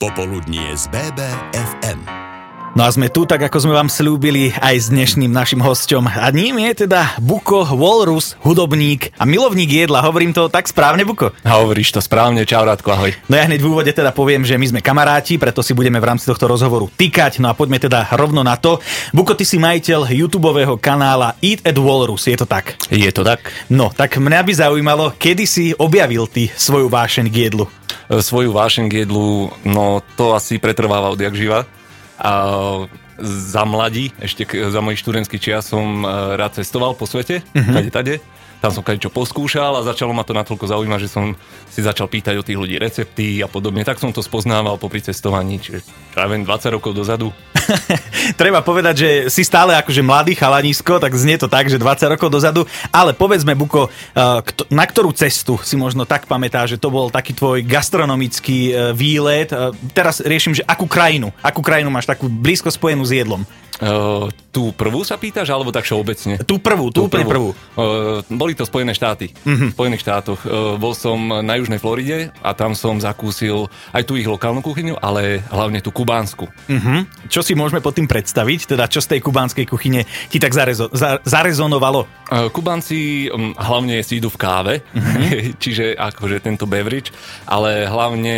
Popoludnie z BBFM. No a sme tu, tak ako sme vám slúbili, aj s dnešným našim hosťom. A ním je teda Buko Walrus, hudobník a milovník jedla. Hovorím to tak správne, Buko? Hovoríš to správne, čau Rádko, ahoj. No ja hneď v úvode teda poviem, že my sme kamaráti, preto si budeme v rámci tohto rozhovoru tykať. No a poďme teda rovno na to. Buko, ty si majiteľ YouTubeového kanála Eat at Walrus, je to tak? Je to tak. No, tak mňa by zaujímalo, kedy si objavil ty svoju vášeň k jedlu? Svoju vášeň k jedlu, no to asi pretrváva odjak živa. A za mladí, ešte za mojich študentských čias som rád cestoval po svete, kade. Tam som kadečo poskúšal a začalo ma to natoľko zaujímať, že som si začal pýtať od tých ľudí recepty a podobne. Tak som to spoznával popri cestovaní, čiže ja viem, 20 rokov dozadu. Treba povedať, že si stále akože mladý chalanisko, tak znie to tak, že 20 rokov dozadu, ale povedzme, Buko, na ktorú cestu si možno tak pamätáš, že to bol taký tvoj gastronomický výlet. Teraz riešim, že akú krajinu máš takú blízko spojenú s jedlom? Tú prvú sa pýtaš, alebo tak všeobecne? Tú úplne prvú. Boli to Spojené štáty. V Spojených štátoch. Bol som na južnej Floride a tam som zakúsil aj tú ich lokálnu kuchyňu, ale hlavne tú kubánsku. Čo si môžeme pod tým predstaviť? Teda čo z tej kubánskej kuchyne ti tak zarezonovalo? Kubánci hlavne si idú v káve, čiže akože tento beverage, ale hlavne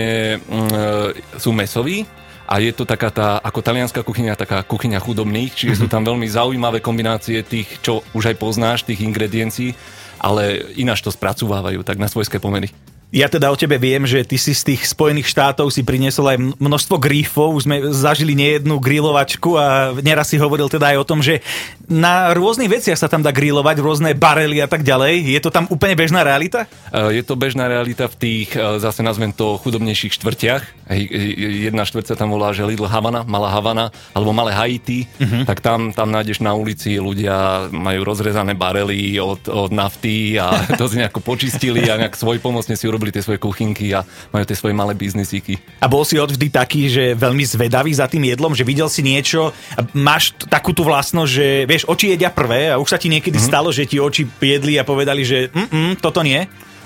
sú mäsoví. A je to taká tá, ako talianská kuchyňa, taká kuchyňa chudobných, čiže sú tam veľmi zaujímavé kombinácie tých, čo už aj poznáš, tých ingrediencií, ale ináč to spracúvajú, tak na svojské pomery. Ja teda o tebe viem, že ty si z tých Spojených štátov si priniesol aj množstvo grífov, už sme zažili nejednú grilovačku a neraz si hovoril teda aj o tom, že na rôznych veciach sa tam dá grilovať, rôzne barely a tak ďalej. Je to tam úplne bežná realita? Je to bežná realita v tých, zase nazvem to, chudobnejších štvrtiach. Jedna štvrť sa tam volá, že Little Havana, Malá Havana, alebo Malé Haiti, tak tam nájdeš na ulici, ľudia majú rozrezané barely od nafty a to si nejako počistili a nejak svojpomocne si urobili tie svoje kuchynky a majú tie svoje malé biznisíky. A bol si odvždy taký, že veľmi zvedavý za tým jedlom, že videl si niečo a máš takú tú vlastnosť, že vieš, oči jedia prvé a už sa ti niekedy stalo, že ti oči jedli a povedali, že toto nie?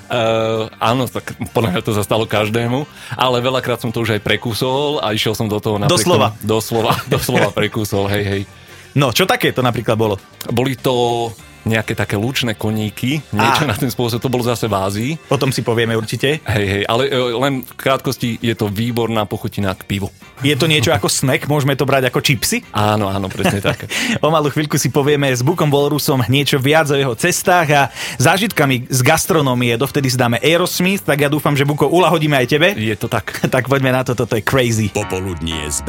Áno, tak podľa mňa to sa stalo každému, ale veľakrát som to už aj prekúsol a išiel som do toho napríklad. Doslova prekúsol, hej. No, čo také to napríklad bolo? Boli to nejaké také lučné koníky, niečo na ten spôsob, to bolo zase v Ázii. O tom si povieme určite. Hej, ale len v krátkosti je to výborná pochutina k pivu. Je to niečo ako snack? Môžeme to brať ako čipsy? Áno, presne tak. O malú chvíľku si povieme s Bukom Walrusom niečo viac o jeho cestách a zážitkami z gastronómie. Dovtedy si dáme Aerosmith, tak ja dúfam, že Buko uľahodíme aj tebe. Je to tak. Tak poďme na to, toto je crazy. Popoludnie z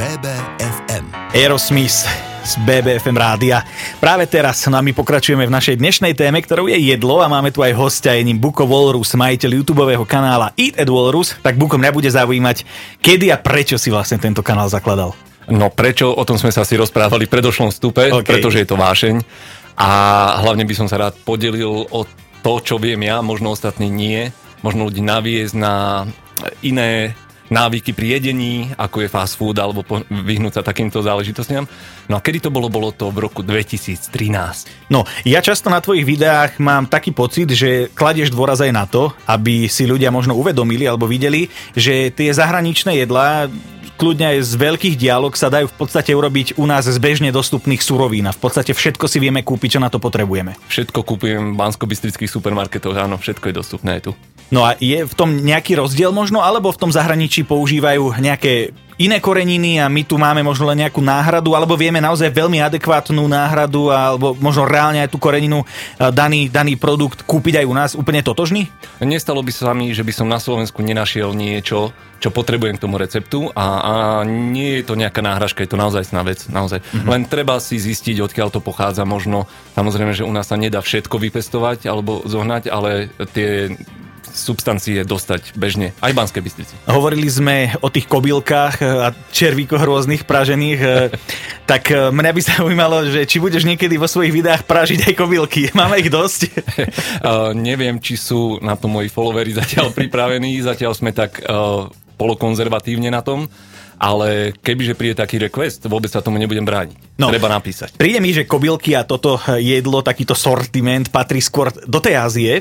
BBFM. Aerosmith z BBFM rádia. Práve teraz my pokračujeme v našej dnešnej téme, ktorou je jedlo a máme tu aj hostia, je ním Buko Walrus, majiteľ YouTubeového kanála Eat at Walrus. Tak Buko, mňa bude zaujímať, kedy a prečo si vlastne tento kanál zakladal? No prečo? O tom sme sa si rozprávali v predošlom vstupe, pretože je to vášeň a hlavne by som sa rád podelil o to, čo viem ja, možno ostatní nie, možno ľudí naviesť na iné návyky pri jedení, ako je fast food, alebo vyhnúť sa takýmto záležitostiam. No a kedy to bolo? Bolo to v roku 2013. No, ja často na tvojich videách mám taký pocit, že kladieš dôraz aj na to, aby si ľudia možno uvedomili alebo videli, že tie zahraničné jedlá kľudne aj z veľkých dialog sa dajú v podstate urobiť u nás z bežne dostupných surovín a v podstate všetko si vieme kúpiť, čo na to potrebujeme. Všetko kúpujem v banskobystrických supermarketoch, áno, všetko je dostupné aj tu. No a je v tom nejaký rozdiel možno, alebo v tom zahraničí používajú nejaké iné koreniny a my tu máme možno len nejakú náhradu, alebo vieme naozaj veľmi adekvátnu náhradu, alebo možno reálne aj tú koreninu daný produkt kúpiť aj u nás úplne totožný? Nestalo by sa mi, že by som na Slovensku nenašiel niečo, čo potrebujem k tomu receptu a nie je to nejaká náhražka, je to naozaj vec, naozaj. Len treba si zistiť, odkiaľ to pochádza, možno, samozrejme, že u nás sa nedá všetko vypestovať alebo zohnať, ale tie substancie dostať bežne, aj v Banskej Bystrici. Hovorili sme o tých kobylkách a červíkoch rôznych pražených, tak mňa by zaujímalo, že či budeš niekedy vo svojich videách pražiť aj kobylky. Máme ich dosť? Neviem, či sú na to moji followeri zatiaľ pripravení, zatiaľ sme tak polokonzervatívne na tom, ale kebyže príde taký request, vôbec sa tomu nebudem brániť. No, treba napísať. Príde mi, že kobylky a toto jedlo, takýto sortiment patrí skôr do tej Ázie.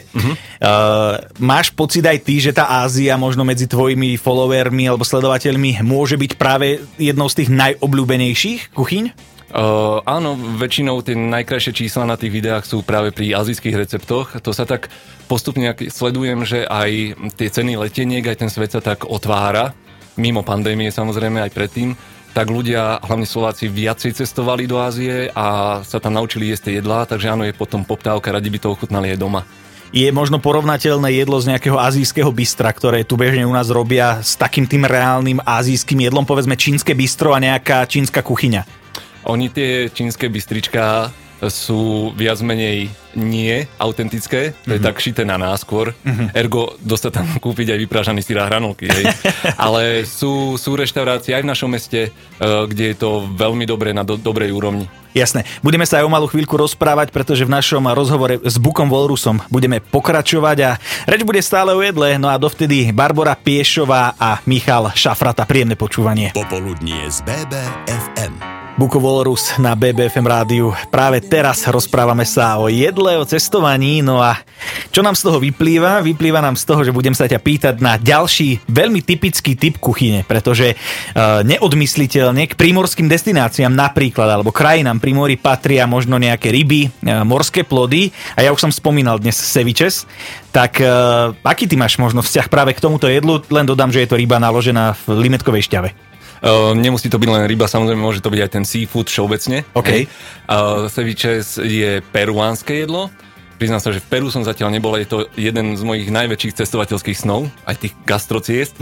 Máš pocit aj ty, že tá Ázia možno medzi tvojimi followermi alebo sledovateľmi môže byť práve jednou z tých najobľúbenejších kuchyň? Áno, väčšinou tie najkrajšie čísla na tých videách sú práve pri azijských receptoch. To sa tak postupne sledujem, že aj tie ceny leteniek, aj ten svet sa tak otvára. Mimo pandémie samozrejme aj predtým, tak ľudia, hlavne Slováci, viacej cestovali do Ázie a sa tam naučili jesť tie jedlá, takže áno, je potom poptávka, radi by to ochutnali aj doma. Je možno porovnateľné jedlo z nejakého azijského bystra, ktoré tu bežne u nás robia s takým tým reálnym azijským jedlom, povedzme čínske bystro a nejaká čínska kuchyňa? Oni tie čínske bystričká sú viac menej nie autentické, to je tak šité na náskôr, ergo dosť tam kúpiť aj vyprážaný syr a hranolky. Ale sú reštaurácie aj v našom meste, kde je to veľmi dobré na dobrej úrovni. Jasné. Budeme sa aj o malú chvíľku rozprávať, pretože v našom rozhovore s Bukom Walrusom budeme pokračovať a reč bude stále o jedle, no a dovtedy Barbora Piešová a Michal Šafrata. Príjemné počúvanie. Popoludnie z BBFM. Buko Walrus na BBFM rádiu. Práve teraz rozprávame sa o jedle, o cestovaní, no a čo nám z toho vyplýva? Vyplýva nám z toho, že budem sa ťa pýtať na ďalší veľmi typický typ kuchyne, pretože neodmysliteľne k prímorským destináciám napríklad, alebo krajinám pri mori patria možno nejaké ryby, morské plody a ja už som spomínal dnes ceviches, tak aký ty máš možno vzťah práve k tomuto jedlu? Len dodám, že je to ryba naložená v limetkovej šťave. Nemusí to byť len ryba, samozrejme môže to byť aj ten seafood všeobecne. OK. Ceviches je peruánske jedlo. Priznám sa, že v Peru som zatiaľ nebol, je to jeden z mojich najväčších cestovateľských snov, aj tých gastrociest,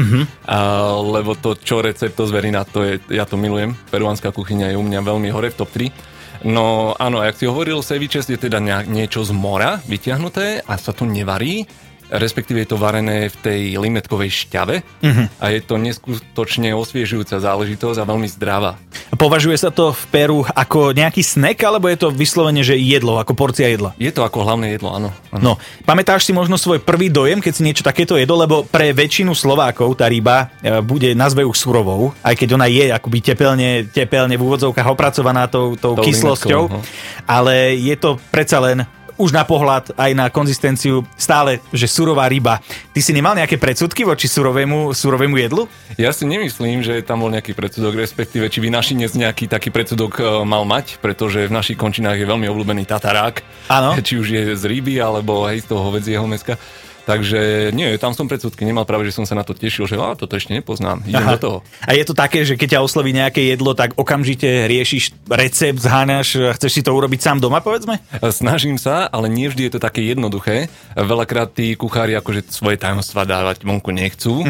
lebo to, čo recept, to zverina, ja to milujem. Peruánska kuchyňa je u mňa veľmi hore v top 3. No áno, jak si hovoril, ceviches je teda niečo z mora vyťahnuté a sa tu nevarí. Respektíve je to varené v tej limetkovej šťave a je to neskutočne osviežujúca záležitosť a veľmi zdravá. Považuje sa to v Peru ako nejaký snack, alebo je to vyslovene, že jedlo, ako porcia jedla? Je to ako hlavné jedlo, áno. No, pamätáš si možno svoj prvý dojem, keď si niečo takéto jedol, lebo pre väčšinu Slovákov tá ryba bude, nazve už surovou, aj keď ona je akoby tepelne v úvodzovkách opracovaná tou kyslosťou, ale je to predsa len už na pohľad, aj na konzistenciu, stále, že surová ryba. Ty si nemal nejaké predsudky voči surovému jedlu? Ja si nemyslím, že tam bol nejaký predsudok, respektíve, či by našinec nejaký taký predsudok mal mať, pretože v našich končinách je veľmi obľúbený tatarák. Áno. Či už je z ryby, alebo aj z toho hovedzieho mäska. Takže nie, tam som predsudky nemal, práve že som sa na to tešil, že toto ešte nepoznám, idem do toho. A je to také, že keď ťa osloví nejaké jedlo, tak okamžite riešiš recept, zháňaš, chceš si to urobiť sám doma, povedzme? Snažím sa, ale nie vždy je to také jednoduché. Veľakrát tí kuchári akože svoje tajomstvá dávať vonku nechcú,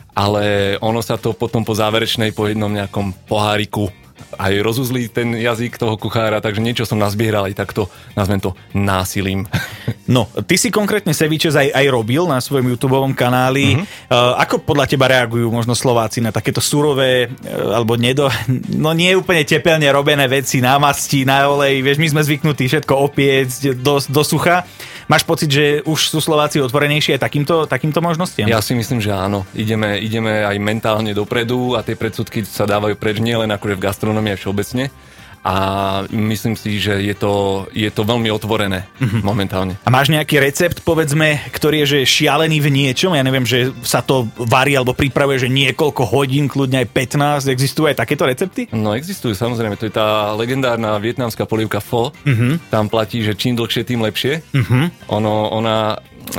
ale ono sa to potom po záverečnej, po jednom nejakom poháriku aj rozuzlí ten jazyk toho kuchára, takže niečo som nazbieral aj takto, nazvem to násilím. No, ty si konkrétne ceviches aj robil na svojom YouTubeovom kanáli. Ako podľa teba reagujú možno Slováci na takéto surové, alebo nie úplne tepelne robené veci, na masti, na olej, vieš, my sme zvyknutí všetko opiecť do sucha. Máš pocit, že už sú Slováci otvorenejšie aj takýmto možnostiam? Ja si myslím, že áno. Ideme aj mentálne dopredu a tie predsudky sa dávajú preč nielen akože v gastronómii aj všeobecne. A myslím si, že je to veľmi otvorené momentálne. A máš nejaký recept, povedzme, ktorý je že šialený v niečom? Ja neviem, že sa to varí alebo pripravuje, že niekoľko hodín, kľudne aj 15. Existujú aj takéto recepty? No existujú, samozrejme. To je tá legendárna vietnamská polievka pho. Tam platí, že čím dlhšie, tým lepšie. Ona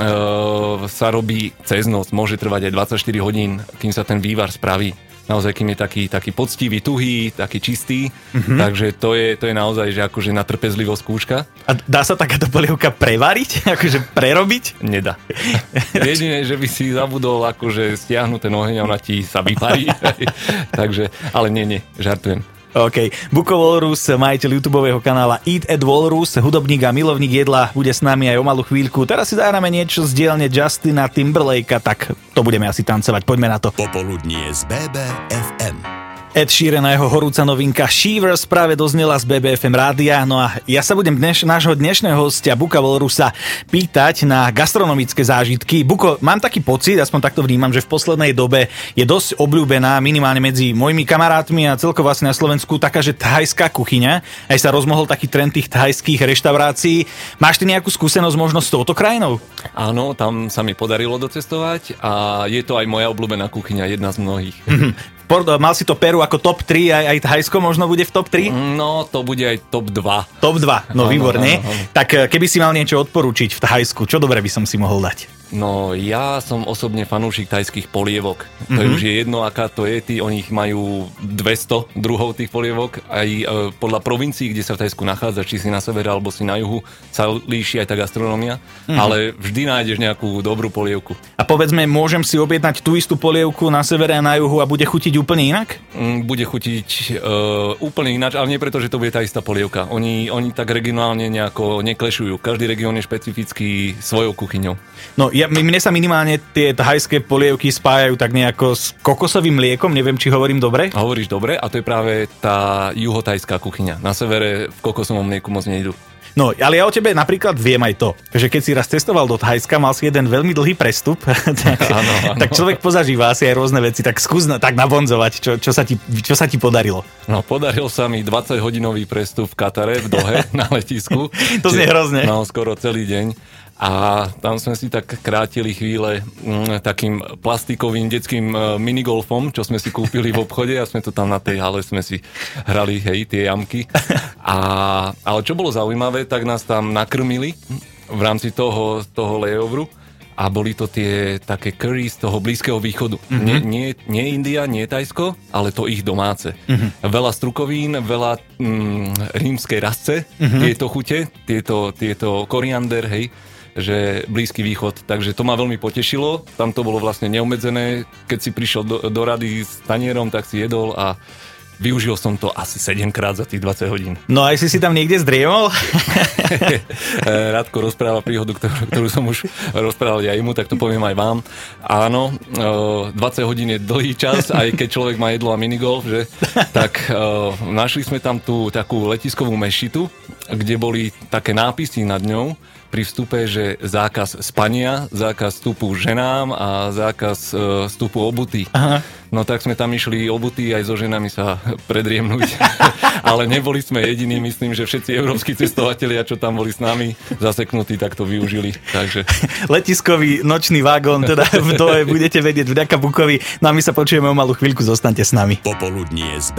sa robí cez noc, môže trvať aj 24 hodín, kým sa ten vývar spraví. Naozaj, kým je taký poctivý, tuhý, taký čistý. Takže to je naozaj, že akože na trpezlivosť skúška. A dá sa takáto polievka prevariť? Akože prerobiť? Nedá. Jediné, že by si zabudol akože stiahnuť ten oheň a ona ti sa vyparí. Takže, ale nie, žartujem. OK. Buko Walrus, majiteľ YouTubeového kanála Eat at Walrus, hudobník a milovník jedla, bude s nami aj o malú chvíľku. Teraz si zahráme niečo z dielne Justina Timberlakea, tak to budeme asi tancovať. Poďme na to. Popoludnie z BBFM. Ed Sheeran a jeho horúca novinka Shivers práve doznela z BBFM rádia. No a ja sa budem nášho dnešného hostia Buka Walrusa pýtať na gastronomické zážitky. Buko, mám taký pocit, aspoň takto vnímam, že v poslednej dobe je dosť obľúbená minimálne medzi mojimi kamarátmi a celkovo vlastne na Slovensku taká, že thajská kuchyňa. Aj sa rozmohol taký trend tých thajských reštaurácií. Máš ty nejakú skúsenosť možno s touto krajinou? Áno, tam sa mi podarilo docestovať a je to aj moja obľúbená kuchyňa, jedna z mnohých. Mal si to Peru ako top 3, aj Thajsko možno bude v top 3? No, to bude aj top 2. Top 2, no výborne. Áno. Tak keby si mal niečo odporúčiť v Thajsku, čo dobre by som si mohol dať? No, ja som osobne fanúšik thajských polievok. To už je jedno, aká to je. Oni majú 200 druhov tých polievok. Aj podľa provincií, kde sa v Thajsku nachádza, či si na severe alebo si na juhu, sa líši aj tá gastronomia. Ale vždy nájdeš nejakú dobrú polievku. A povedzme, môžem si objednať tú istú polievku na severe a na juhu a bude chutiť úplne inak? Bude chutiť úplne ináč, ale nie preto, že to bude tá istá polievka. Oni tak regionálne nejako neklešujú. Každý región je špecifický svojou kuchyňou. No, mne sa minimálne tie thajské polievky spájajú tak nejako s kokosovým mliekom, neviem, či hovorím dobre. Hovoríš dobre, a to je práve tá juhothajská kuchyňa. Na severe v kokosovom mlieku moc nejdu. No, ale ja o tebe napríklad viem aj to, že keď si raz cestoval do Thajska, mal si jeden veľmi dlhý prestup, tak človek pozažíva asi aj rôzne veci, tak skús tak nabonzovať, čo sa ti podarilo. No, podaril sa mi 20-hodinový prestup v Katare, v Dohe, na letisku. To znie hrozne. No, skoro celý deň. A tam sme si tak krátili chvíle takým plastikovým detským minigolfom, čo sme si kúpili v obchode a sme to tam na tej hale sme si hrali, tie jamky. Ale čo bolo zaujímavé, tak nás tam nakrmili v rámci toho layovru a boli to tie také curry z toho Blízkeho východu. Nie India, nie Thajsko, ale to ich domáce. Veľa strukovín, veľa rímskej rasce, tieto chute, tieto koriander, že Blízky východ. Takže to ma veľmi potešilo. Tam to bolo vlastne neobmedzené. Keď si prišiel do rady s tanierom, tak si jedol a využil som to asi 7-krát za tých 20 hodín. No aj si tam niekde zdriemol? Radko rozpráva príhodu, ktorú som už rozprával aj mu, tak to poviem aj vám. Áno, 20 hodín je dlhý čas, aj keď človek má jedlo a minigolf, že? Tak našli sme tam tú takú letiskovú mešitu, kde boli také nápisy nad ňou pri vstupe, že zákaz spania, zákaz vstupu ženám a zákaz vstupu obutí. Aha. No tak sme tam išli obutí aj so ženami sa predriemnúť. Ale neboli sme jediní, myslím, že všetci európski cestovatelia, čo tam boli s nami zaseknutí, tak to využili. Takže... Letiskový nočný vagón, teda v Dohe budete vedieť vďaka Bukovi. No a my sa počujeme o malú chvíľku, zostaňte s nami. Popoludnie z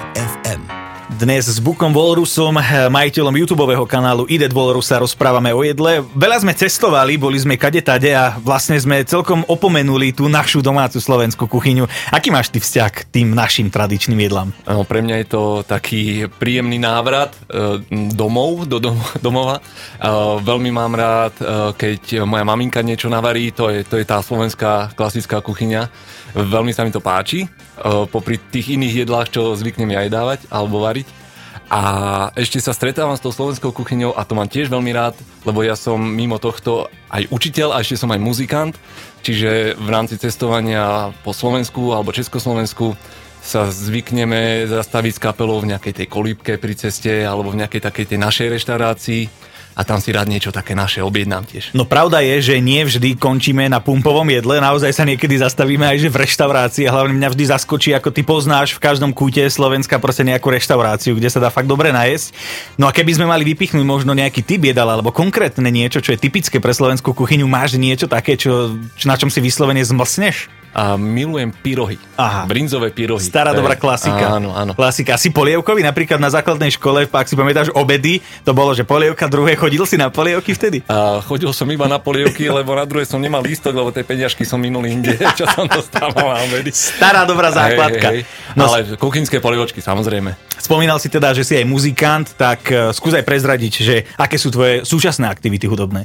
BBFM. Dnes s Bukom Walrusom, majiteľom YouTubeového kanálu Ide Walrus, sa rozprávame o jedle. Veľa sme cestovali, boli sme kade-tade a vlastne sme celkom opomenuli tú našu domácu slovenskú kuchyňu. Aký máš ty vzťah k tým našim tradičným jedlám? No, pre mňa je to taký príjemný návrat domov, do domova. Veľmi mám rád, keď moja maminka niečo navarí, to je tá slovenská klasická kuchyňa. Veľmi sa mi to páči, popri tých iných jedlách, čo zvyknem aj dávať alebo variť. A ešte sa stretávam s tou slovenskou kuchyňou a to mám tiež veľmi rád, lebo ja som mimo tohto aj učiteľ a ešte som aj muzikant, čiže v rámci cestovania po Slovensku alebo Československu sa zvykneme zastaviť s kapelou v nejakej tej kolíbke pri ceste alebo v nejakej takej tej našej reštaurácii. A tam si rád niečo také naše objednám tiež. No pravda je, že nie vždy končíme na pumpovom jedle, naozaj sa niekedy zastavíme aj že v reštaurácii a hlavne mňa vždy zaskočí, ako ty poznáš v každom kúte Slovenska proste nejakú reštauráciu, kde sa dá fakt dobre najesť. No a keby sme mali vypichnúť možno nejaký typ jedal alebo konkrétne niečo, čo je typické pre slovenskú kuchyňu, máš niečo také, na čom si vyslovene zmlsneš? A milujem pyrohy. Aha. Brinzové pyrohy. Stará dobrá klasika. Áno. Klasika. Si polievkový? Napríklad na základnej škole, ak si pamätáš obedy, to bolo, že polievka druhé. Chodil si na polievky vtedy? Chodil som iba na polievky, lebo na druhé som nemal lístok, lebo tie peniažky som minul inde, čo som dostával na obedy. Stará dobrá základka. Hej. No, ale kuchynské polievočky, samozrejme. Spomínal si teda, že si aj muzikant, tak skús aj prezradiť, že aké sú tvoje súčasné aktivity hudobné?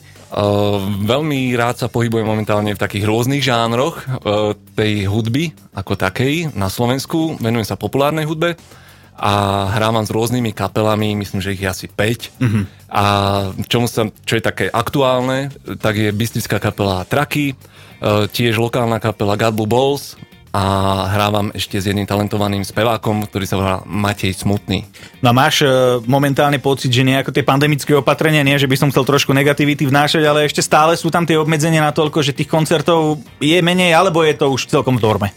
Veľmi rád sa pohybujem momentálne v takých rôznych žánroch tej hudby ako takej na Slovensku. Venujem sa populárnej hudbe a hrávam s rôznymi kapelami, myslím, že ich je asi 5. A čo je také aktuálne, tak je bystriská kapela Traky, tiež lokálna kapela God Blue Balls, a hrávam ešte s jedným talentovaným spevákom, ktorý sa volá Matej Smutný. No a máš momentálne pocit, že nejako tie pandemické opatrenia, nie že by som chcel trošku negativity vnášať, ale ešte stále sú tam tie obmedzenia natoľko, že tých koncertov je menej, alebo je to už celkom v norme?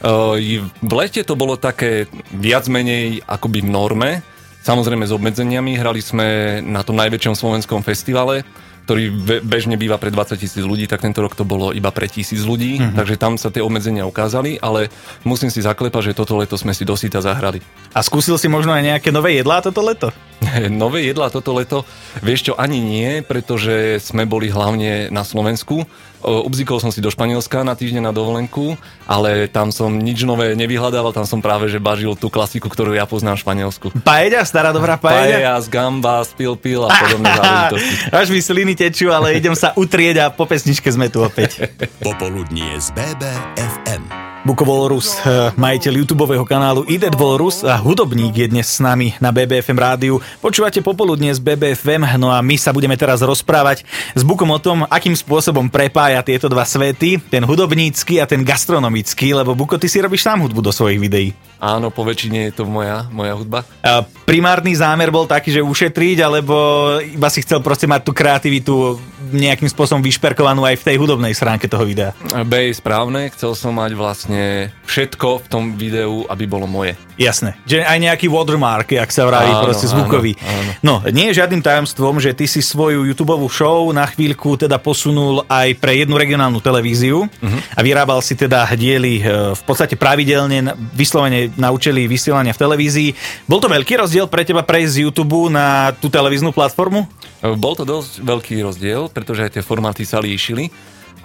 V lete to bolo také viac menej akoby v norme, samozrejme s obmedzeniami. Hrali sme na tom najväčšom slovenskom festivale, ktorý bežne býva pre 20 000 ľudí, tak tento rok to bolo iba pre 1000 ľudí, takže tam sa tie obmedzenia ukázali, ale musím si zaklepať, že toto leto sme si dosyta zahrali. A skúsil si možno aj nejaké nové jedlá toto leto? Nové jedlá toto leto? Vieš čo, ani nie, pretože sme boli hlavne na Slovensku. Ubzikol som si do Španielska na týždeň na dovolenku, ale tam som nič nové nevyhľadával, tam som práve že bažil tú klasiku, ktorú ja poznám v Španielsku. Paella, stará dobrá paella? Paella z gamba, z pil a podobné záležitosti. Až mi sliny tečú, ale idem sa utrieť a po pesničke sme tu opäť. Popoludnie z BBFM. Buko Volrus, majiteľ YouTubeového kanálu Idet Volrus a hudobník je dnes s nami na BBFM rádiu. Počúvate Popoludnie z BBFM, no a my sa budeme teraz rozprávať s Bukom o tom, akým spôsobom prepája tieto dva svety, ten hudobnícky a ten gastronomický, lebo Buko, ty si robíš sám hudbu do svojich videí. Áno, po väčšine je to moja hudba. Primárny zámer bol taký, že ušetriť, alebo iba si chcel proste mať tú kreativitu nejakým spôsobom vyšperkovanú aj v tej hudobnej stránke toho videa? Správne, chcel som mať vlastne všetko v tom videu, aby bolo moje. Jasné, že aj nejaký watermark, jak sa vraví, proste zvukový. Áno. No, nie je žiadnym tajomstvom, že ty si svoju YouTubeovú show na chvíľku teda posunul aj pre jednu regionálnu televíziu a vyrábal si teda diely v podstate pravidelne, vyslovene na účely vysielania v televízii. Bol to veľký rozdiel pre teba prejsť z YouTube na tú televíznu platformu? Bol to dosť veľký rozdiel, pretože aj tie formáty sa líšili.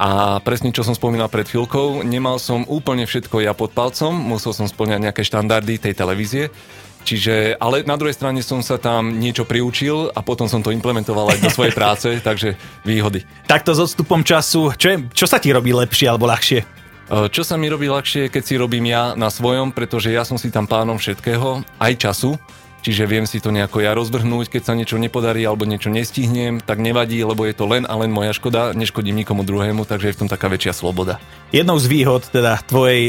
A presne, čo som spomínal pred chvíľkou, nemal som úplne všetko ja pod palcom, musel som spĺňať nejaké štandardy tej televízie. Čiže, ale na druhej strane som sa tam niečo priučil a potom som to implementoval aj do svojej práce, takže výhody. Takto s odstupom času, čo sa ti robí lepšie alebo ľahšie? Čo sa mi robí ľahšie, keď si robím ja na svojom, pretože ja som si tam pánom všetkého, aj času. Čiže viem si to nejako ja rozvrhnúť, keď sa niečo nepodarí alebo niečo nestihnem, tak nevadí, lebo je to len a len moja škoda, neškodím nikomu druhému, takže je v tom taká väčšia sloboda. Jednou z výhod teda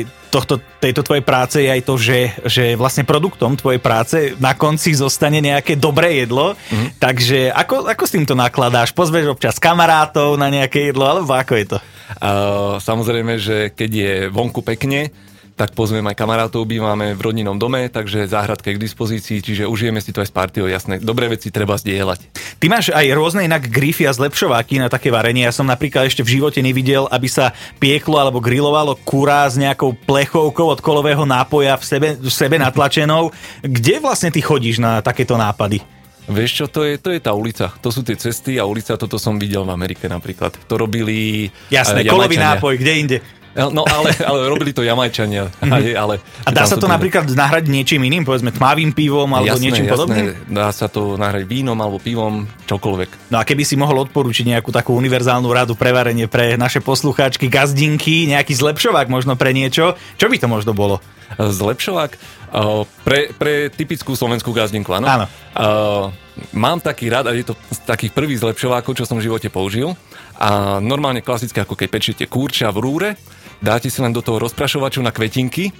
tejto tvojej práce je aj to, že vlastne produktom tvojej práce na konci zostane nejaké dobré jedlo, takže ako s týmto nakladáš? Pozveš občas kamarátov na nejaké jedlo, alebo ako je to? Samozrejme, že keď je vonku pekne, tak pozvem aj kamarátov, bývame v rodinnom dome, takže záhradka je k dispozícii, čiže užijeme si to aj s partiou, jasné. Dobré veci treba zdieľať. Ty máš aj rôzne inak grify a zlepšováky na také varenie. Ja som napríklad ešte v živote nevidel, aby sa pieklo alebo grilovalo kurá s nejakou plechovkou od kolového nápoja v sebe natlačenou. Kde vlastne ty chodíš na takéto nápady? Vieš čo, to je tá ulica. To sú tie cesty a ulica, toto som videl v Amerike napríklad. To robili jasné, kolový nápoj, kde inde? No ale robili to Jamajčania. A dá sa to napríklad nahrať niečím iným, povedzme tmavým pivom alebo niečím podobným? Dá sa to nahrať vínom alebo pivom, čokoľvek. No a keby si mohol odporučiť nejakú takú univerzálnu radu pre varenie pre naše poslucháčky, gazdinky, nejaký zlepšovák možno pre niečo, čo by to možno bolo? Zlepšovák? Pre typickú slovenskú gazdinku, áno? Áno. Mám taký rád, a je to z takých prvých zlepšovákov, čo som v živote použil. A normálne klasické, ako keď pečete kúrča v rúre, dáte si len do toho rozprašovaču na kvetinky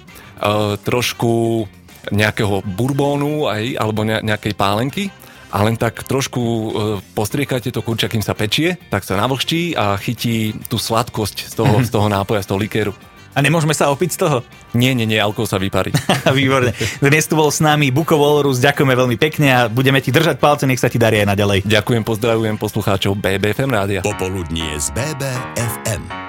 trošku nejakého bourbonu alebo nejakej pálenky a len tak trošku postriekate to kurča, kým sa pečie, tak sa navlhčí a chytí tú sladkosť z toho nápoja, z toho likéru. A nemôžeme sa opiť z toho? Nie, alkohol sa vyparí. Výborne. Dnes tu bol s nami Buko Volrus, ďakujeme veľmi pekne a budeme ti držať palce, nech sa ti darí aj naďalej. Ďakujem, pozdravujem poslucháčov BBFM rádia. Popoludnie z BBFM.